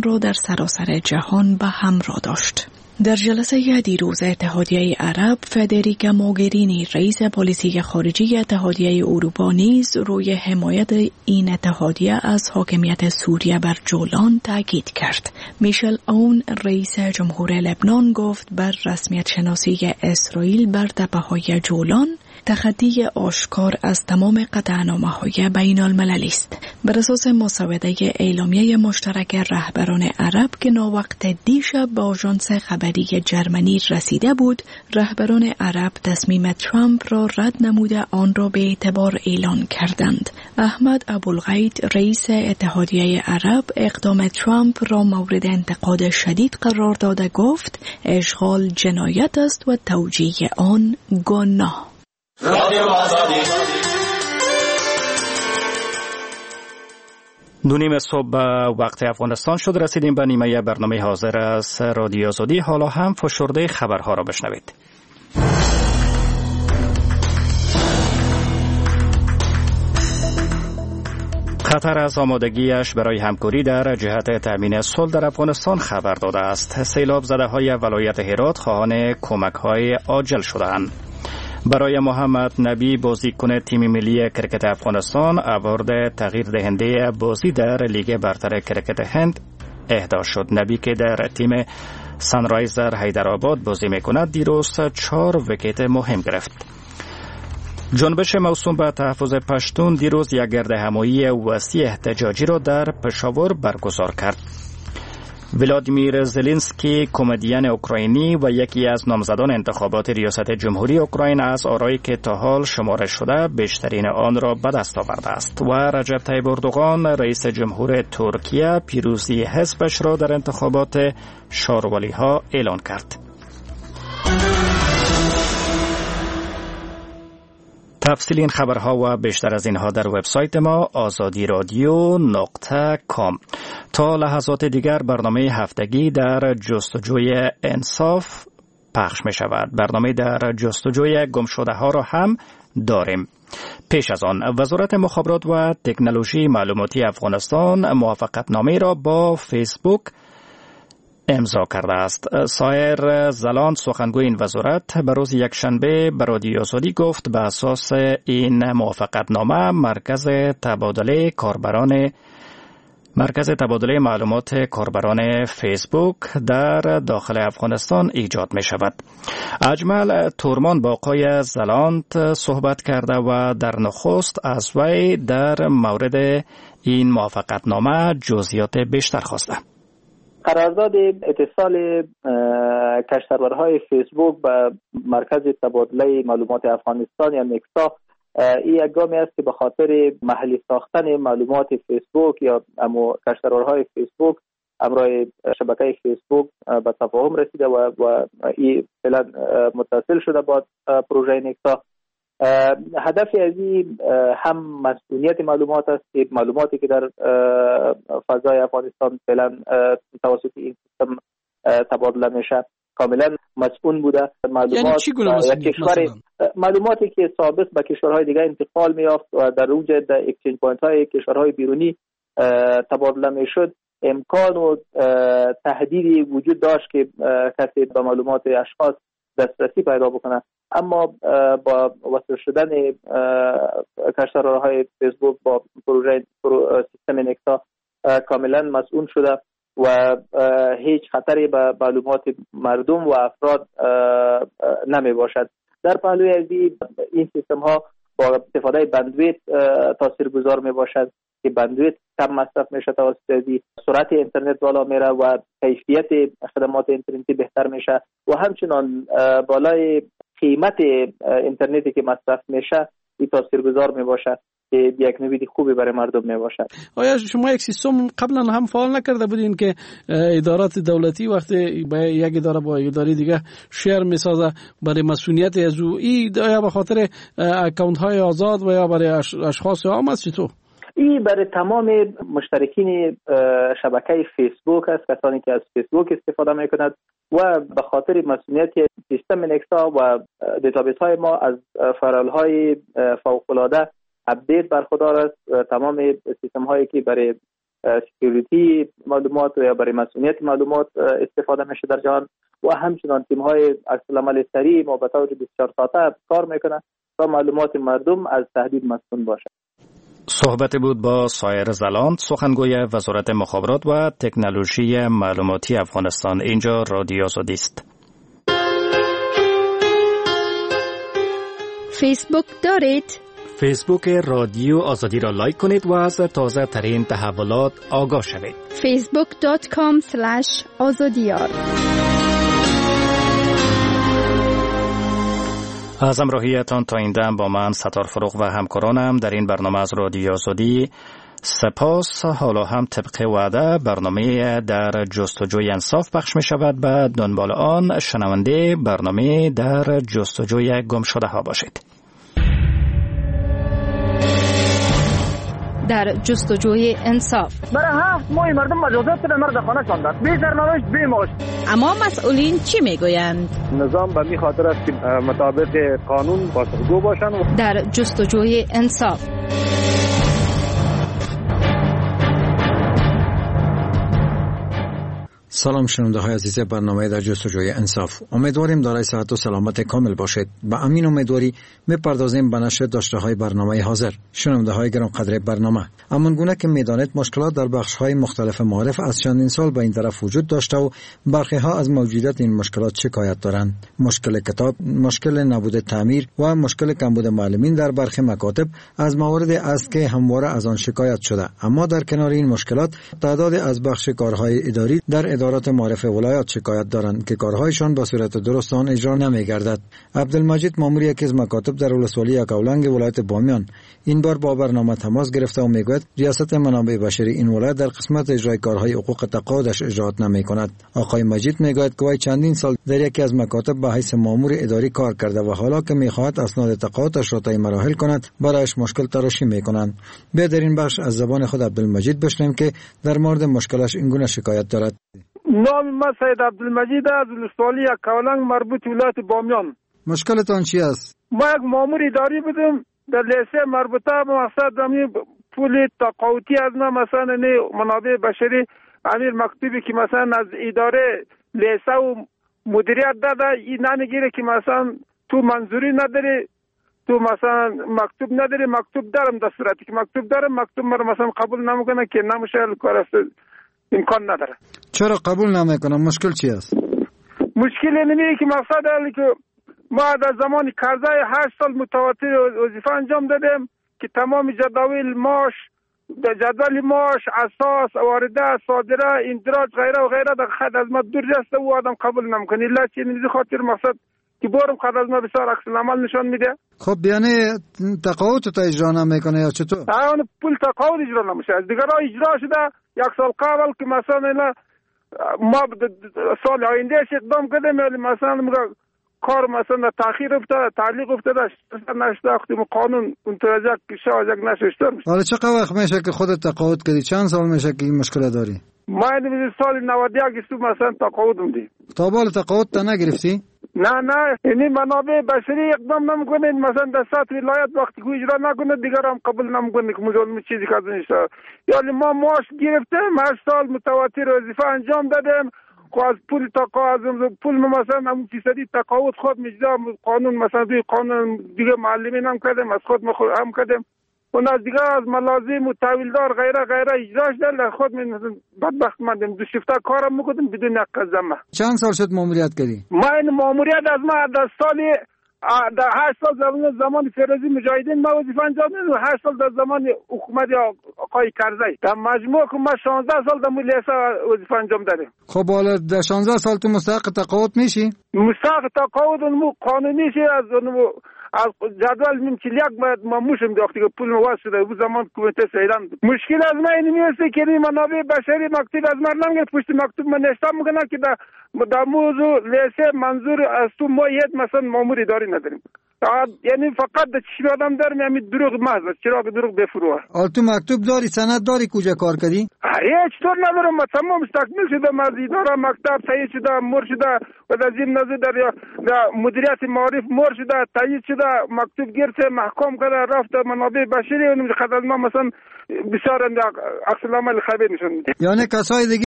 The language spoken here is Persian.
را در سراسر جهان به همراه داشت. در جلسه دیروز اتحادیه عرب، فدریکا موگرینی رئیس پلیسی خارجی اتحادیه اروپا نیز روی حمایت این اتحادیه از حاکمیت سوریه بر جولان تاکید کرد. میشل اون رئیس جمهور لبنان گفت بر رسمیت شناسی اسرائیل بر تپه‌های جولان تخطی آشکار از تمام قطعنامه‌های بین المللی است. بر اساس مسوده اعلامیه مشترک رهبران عرب که ناوقت دیشب به آژانس خبری جرمنی رسیده بود، رهبران عرب تصمیم ترامپ را رد نموده آن را به اعتبار اعلان کردند. احمد ابوالغیت رئیس اتحادیه عرب اقدام ترامپ را مورد انتقاد شدید قرار داده گفت اشغال جنایت است و توجیه آن گناه. دو صبح وقت افغانستان شد. رسیدیم به نیمه برنامه حاضر از رادیو آزادی. حالا هم فشرده خبرها را بشنوید. قطر از آمادگیش برای همکاری در جهت تامین صلح در افغانستان خبر داده است. سیلاب زده‌های ولایت هرات خواهان کمک‌های عاجل شدند. برای محمد نبی بازیکن تیم ملی کرکت افغانستان اوارد تغییر دهنده بازی در لیگ برتر کرکت هند اهدا شد. نبی که در تیم سانرایزر حیدرآباد بازی میکند دیروز 4 ویکت مهم گرفت. جنبش موسوم به تحفظ پشتون دیروز یک گردهمایی وسیع احتجاجی را در پشاور برگزار کرد. ولادیمیر زلنسکی کمدین اوکراینی و یکی از نامزدان انتخابات ریاست جمهوری اوکراین از آرایی که تا حال شمارده شده بیشترین آن را به دست آورده است و رجب طیب اردوغان رئیس جمهور ترکیه پیروزی حزبش را در انتخابات شورولی ها اعلان کرد. تفصیل این خبرها و بیشتر از اینها در وبسایت ما azadiradio.com. تا لحظات دیگر برنامه هفتگی در جستجوی انصاف پخش می شود. برنامه در جستجوی گمشده ها را هم داریم. پیش از آن وزارت مخابرات و تکنولوژی معلوماتی افغانستان موافقتنامه را با فیسبوک امضا کرده است. سایر زلاند سخنگوی این وزارت به روز یکشنبه به رادیو آزادی گفت به اساس این موافقتنامه مرکز تبادله معلومات کاربران فیسبوک در داخل افغانستان ایجاد می شود. اجمل تورمان با آقای زلاند صحبت کرده و در نخست از وی در مورد این موافقتنامه جزئیات بیشتر خواسته. قرارداد اتصال کشتورهای فیسبوک به مرکز تبادله معلومات افغانستان یا نکسا این یک گامی است که به خاطر محلی ساختن معلومات فیسبوک یا کشتورهای فیسبوک همراه شبکه فیسبوک به تفاهم رسیده و این فعلا متصل شده با پروژه نکسا. هدف از این هم مسئولیت معلومات است که معلوماتی که در فضای افغانستان فعلا توسط این سیستم تبادله میشه کاملا مسئول بوده. معلوماتی که سابق به کشورهای دیگه انتقال می‌یافت و در اوج اکسچنج پوینت های کشورهای بیرونی تبادله میشد امکان و تهدیدی وجود داشت که کسی به معلومات اشخاص دسترسی پیدا بکنه، اما با وصل شدن کشتورهای فیسبوک با پروژه سیستم نکسا کاملا مسئول شده و هیچ خطری به معلومات مردم و افراد نمی باشد. در پهلوی از این سیستم ها با استفاده بندویت تاثیرگذار می باشد که بندویت کم مصرف میشه، توسط سرعت اینترنت بالا میره و کیفیت خدمات اینترنتی بهتر میشه و همچنان بالای قیمت اینترنتی که مصرف میشه این تاثیرگذار می باشد که یک نوید خوبی برای مردم می باشد. آیا شما یک سیستم قبلا هم فعال نکرده بودین که ادارات دولتی وقتی با یک اداره با اداره دیگه شیر میسازه برای مسئولیت از او یا به خاطر اکانت های آزاد و یا برای اشخاص عام است؟ چطور؟ این برای تمام مشترکین شبکه فیسبوک است، کسانی که از فیسبوک استفاده میکنند و به خاطر مسئولیت سیستم نکسا و دیتابیس های ما از فرایل های فوق العاده اپدیت برخوردار است. تمام سیستم هایی که برای سکیوریتی معلومات و یا برای مسئولیت معلومات استفاده میشه در جهان و همچنان تیم‌های عکس‌العمل سریع ما به طور 24 ساعته کار میکنه تا معلومات مردم از تهدید مسئول باشه. صحبت بود با سایر زلاند، سخنگوی وزارت مخابرات و تکنولوژی معلوماتی افغانستان. اینجا رادیو آزادی است. فیسبوک دارید؟ فیسبوک رادیو آزادی را لایک کنید و از تازه ترین تحولات آگاه شوید. facebook.com/azadiyar. از همراهیتان تا این دم با من ستار فروغ و همکارانم در این برنامه از رادیو آزادی سپاس. حالا هم طبق وعده برنامه در جستجوی انصاف پخش می شود. به دنبال آن شنونده برنامه در جستجوی گم شده ها باشید. در جستجوی انصاف برای 7 ماه مردم مجازات به مرد خانه شاندند، بی سرنوشت بی معاش. اما مسئولین چی میگویند؟ نظام به این خاطر است که مطابق قانون پاسخگو باشند. در جستجوی انصاف سلام شنونده های عزیز برنامه در جستجوی انصاف. امیدواریم دارای صحت و سلامت کامل باشید. با امین امیدواری میپردازیم به نشر داشته های برنامه حاضر. شنونده های گران قدر برنامه، اما گونه که میدانید مشکلات در بخش های مختلف معارف از چندین سال به این طرف وجود داشته و برخی ها از موجودیت این مشکلات شکایت دارند. مشکل کتاب، مشکل نبود تعمیر و مشکل کمبود معلمین در برخی مکاتب از موارد است که همواره از آن شکایت شده. اما در کنار این مشکلات تعداد از بخش کارهای اداری در ادارات معارف ولایات شکایت دارند که کارهایشان با صورت درست آن اجرا نمی‌گردد. عبدالمجید مامور یکی از مکاتب در ولسوالی یکاولنگ ولایت بامیان این بار با برنامه تماس گرفته و میگوید ریاست منابع بشری این ولایت در قسمت اجرای کارهای حقوق تقاعدش اجرات نمی‌کند. آقای مجید میگوید که وی چندین سال در یکی از مکاتب به حیث مامور اداری کار کرده و حالا که می‌خواهد اسناد تقاعدش را طی مراحل کند برایش مشکل تراشی می‌کنند. به در این بخش از زبان خود عبدالمجید بشنویم که در مورد مشکلش این گونه شکایت دارد. نام من سید عبدالمجید از ولسوالی یکاولنگ مربوط ولایت بامیان. مشکلتان چی است؟ ما یک مامور اداری بودم در لیسه مربوطه به مقصد همین پول تقاعدی از ما مثلا منابع بشری امیر مکتوبی که مثلا از اداره لیسه و مدیریت داده این نمیگیره که مثلا تو منظوری نداری، تو مثلا مکتوب نداری. مکتوب دارم در صورتی که مکتوب دارم مکتوب مرا مثلا قبول نمیکنه که نمیشه کار است، امکان نداره. چرا قبول نمیکنم؟ مشکل چی است؟ مشکل اینه که مقصد است که ما در زمان قرضه 8 سال متواتر وظیفه انجام دادیم که تمام جدول معاش، جدول معاش، اساس، وارده، صادره، اندراج غیره و غیره در خط از ما دور است و آدم قبول نمیکنه. الا چه این خاطر مقصد که بارم خط از ما بسیار عکس العمل نشان میده. خب یعنی تقاعد تو اجرا نمیکنه یا چطور؟ اون پول تقاعد اجرا نمیشه. از دیگه اجرا شده 1 سال قبل که مثلا ما سال آینده اقدام کردیم مثلا کار مثلا تاخیر افتاد، تعلیق افتاد، نشده وقتی قانون متوجه که یک نشسته میشه. حالا چقدر وقت میشه که خودت تقاعد کردی؟ چند سال میشه که این مشکل داری؟ ما این سال 91 است مثلا تقاعدم دی. تا بالا تقاعد تا نگرفتی؟ نه یعنی منابع بشری اقدام نمیکنه مثلا در سطح ولایت وقتی که اجرا نکنه دیگر هم قبول نمیکنه که مجرم چیزی که از نشه. یعنی ما معاش گرفتیم 8 سال متواتر وظیفه انجام دادیم خو از پول تقاعد پول مثلا همون فیصدی تقاعد خود میجده قانون مثلا دوی قانون دیگه معلمین هم کردیم از خود هم کردیم و از دیگه از ملازم و تحویلدار غیره اجراش در خود من بدبخت مندیم دو شفته کارم میکنیم بدون قزمه. چند سال شد ماموریت کردی؟ ما این ماموریت از ما در سالی در 8 سال زمان فیروزی مجاهدین ما وظیفه انجام دادیم و 8 سال در زمان حکومت آقای کرزی در مجموع که ما 16 سال در لیسه وظیفه انجام دادیم. خب حالا در 16 سال تو مستحق تقاعد میشی؟ مستحق تقاعد قانونی شه از جدول من 41 ما موشم وقتی که پول مواز شده بود زمان کمیته سیدان. مشکل از ما این میسته که منابع بشری مکتوب از من نمیگه پشت مکتوب من نشتم میکنه که در موضوع لیسه منظور از تو ما یه مثلا مامور اداری نداریم. یعنی فقط چشم آدم در میامید دروغ محض چراغ دروغ بفروه. تو مکتوب داری سند داری کجا کار کردی؟ هیچ طور ندارم. ما تمام مستقبل شدم از اداره مکتب تایید شده مر شده و در ضمن نظر در مدیریت معارف مر شده تایید شده مکتوب گرفته محکوم کرده رفته منابع بشری اونم خدمت ما مثلا بسیار عکس العمل خبر نشون میده. یعنی کسای دیگه